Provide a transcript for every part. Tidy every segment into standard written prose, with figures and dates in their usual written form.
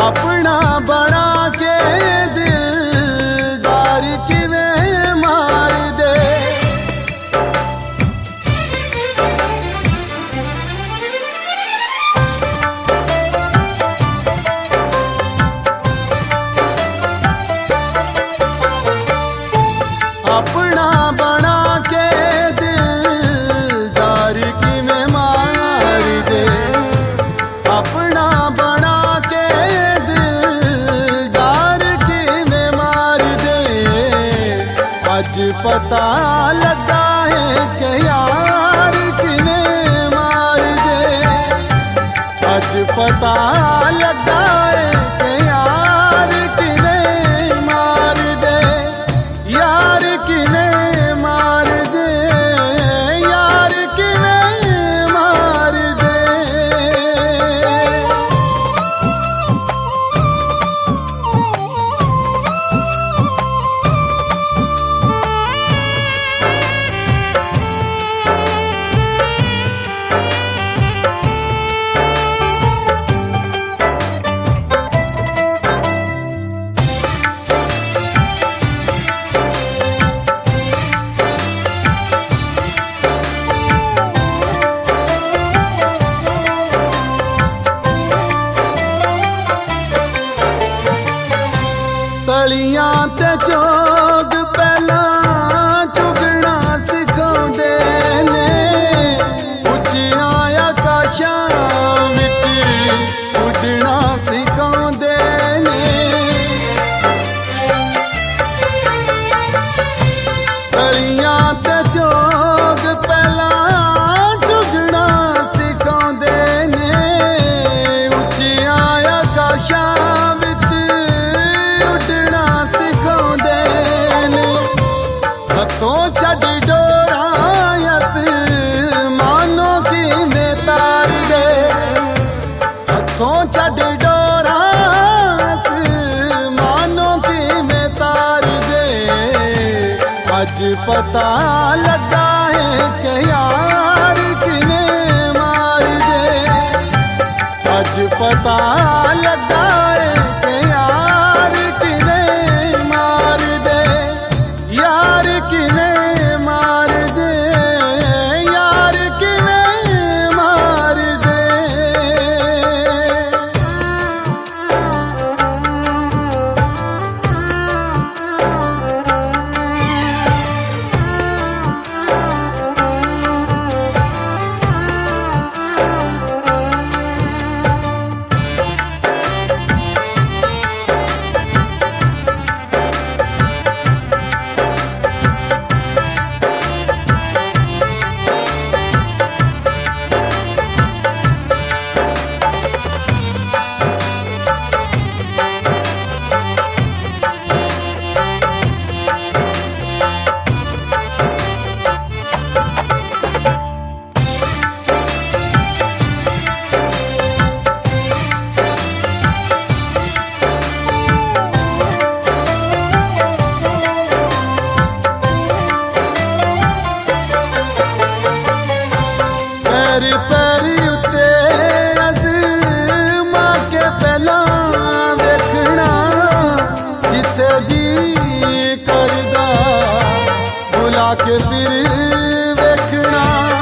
अपना बना के दिलदार किवें मार दे। अपना बना के दिलदार किवें मार दे। अपना बना के दिलदार किवें मार दे। आज पता लगा है कि यार किवें मार दे। आज पता लगा है कि यार किवें मार दे। यार किवें मार दे। यार किवें मार दे। तलियां ते चोग पहला चुगना सिखाउंदे ने। उच्चियां आकाशां विच उड़ना सिखाउंदे ने। तलियां ते चोग पहला चुगना सिखाउंदे ने। उच्चियां आकाशां विच उड़ना सिखाउंदे ने। हथों छड्ड डोरां आसमानों किवें तार दे। हथों छड्ड डोरां आसमानों किवें तार दे। आज पता लगा है कि यार किवें मार दे। आज पता लगा है कि यार किवें मार दे। यार किवें मार दे। यार किवें मार दे। पैरी पैरी उत्ते अज़मा के पहला वेखना। जिथे जी करदा बुला के फिर वेखना।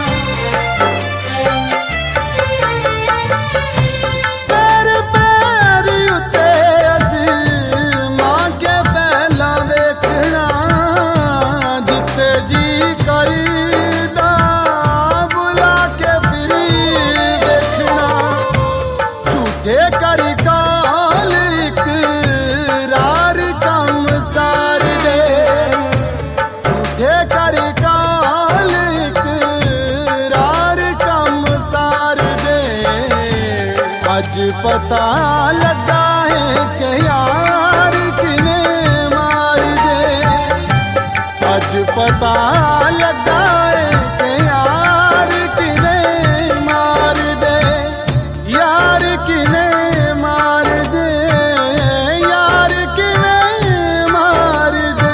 पैरी पैरी उत्ते अज़मा के पहला वेखना। जिथे जी करदा बुला के फिर वेखना। झूठे करी काल इकरार कम सार दे। झूठे करी काल इकरार कम सार दे। आज पता लगा है कि यार किवें मार दे। आज पता लगा है कि यार किवें मार दे। यार किवें मार दे। यार किवें मार दे।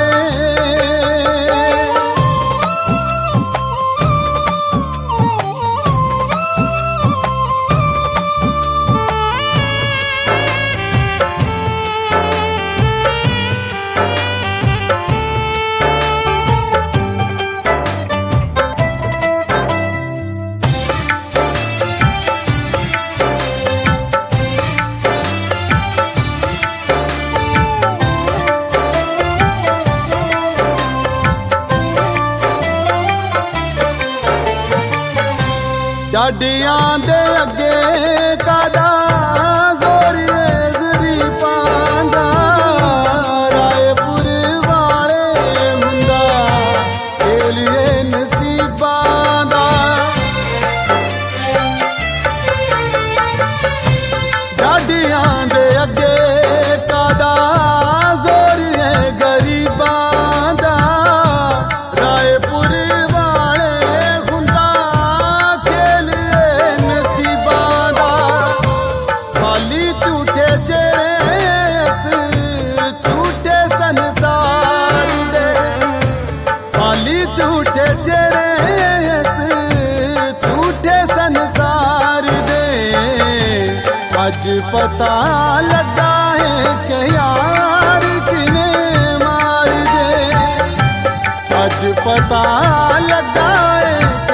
डाडियां दे अगे कादा जोर गरीबां दा रायपुर वाले मुंडा खेलिए नसीबां दा डाडियां दे अगे कादा जोर गरीबां दा रायपुर झूठे चेहरे झूठे संसार दे अज पता लगा है कि यार किने मार दे अज पता लगा है